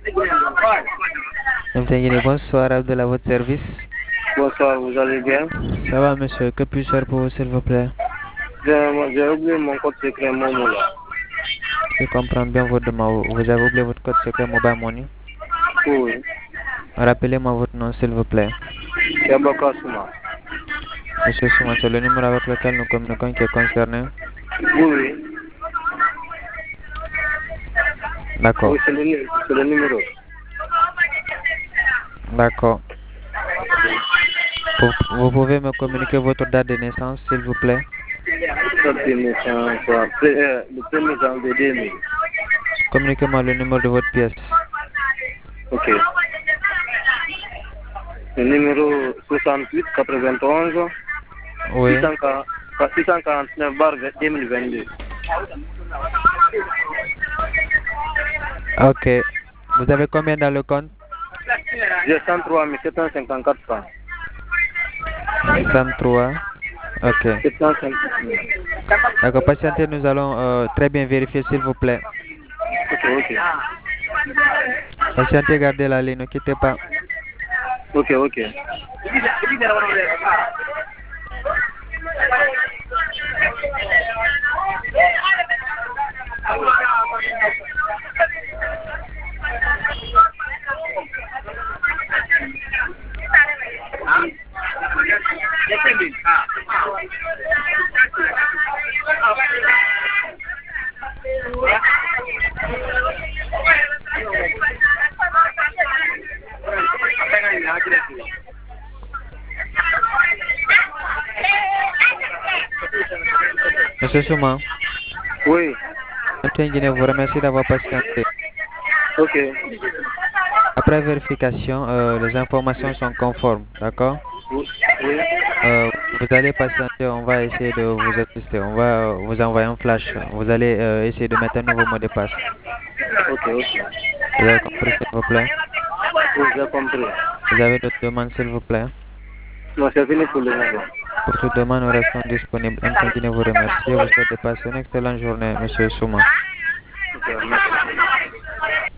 Guinée, bonsoir, Abdel, à votre service. Bonsoir, vous allez bien? Ça va, monsieur? Que puis-je faire pour vous, s'il vous plaît? J'ai oublié mon code secret Momo là. Je comprends bien votre demande. Vous avez oublié votre code secret Mobile Money. Oui, Rappelez-moi votre nom, s'il vous plaît. Yabaka Souma. Monsieur Souma, c'est le numéro avec lequel nous communiquons qui est concerné. Oui, oui, D'accord, oui c'est le numéro. d'accord. Vous pouvez me communiquer votre date de naissance, s'il vous plaît? Code de naissance, le 1er janvier 2000. Communiquez-moi le numéro de votre pièce. Ok. Le numéro 68 91 Oui, 649 bar 2022. ok. Vous avez combien dans le compte? J'ai 103 754 francs. 103. Ok. 750. D'accord, patientez, nous allons très bien vérifier, s'il vous plaît. Ok, ok. Patientez, gardez la ligne, ne quittez pas. Ok, ok. Monsieur Souma, Oui, MTN Guinée vous remercie d'avoir patienté. ok. Après vérification, les informations sont conformes, d'accord? Oui, oui. Vous allez patienter, on va essayer de vous assister. On va vous envoyer un flash. Vous allez essayer de mettre un nouveau mot de passe. Ok, ok. Vous avez compris, s'il vous plaît? Oui, j'ai compris. Vous avez d'autres demandes, s'il vous plaît? Non, c'est fini pour le moment. Pour toute demande, nous restons disponibles. MTN Guinée vous remercie et vous souhaite de passer une excellente journée, Monsieur Souma. Ok, merci.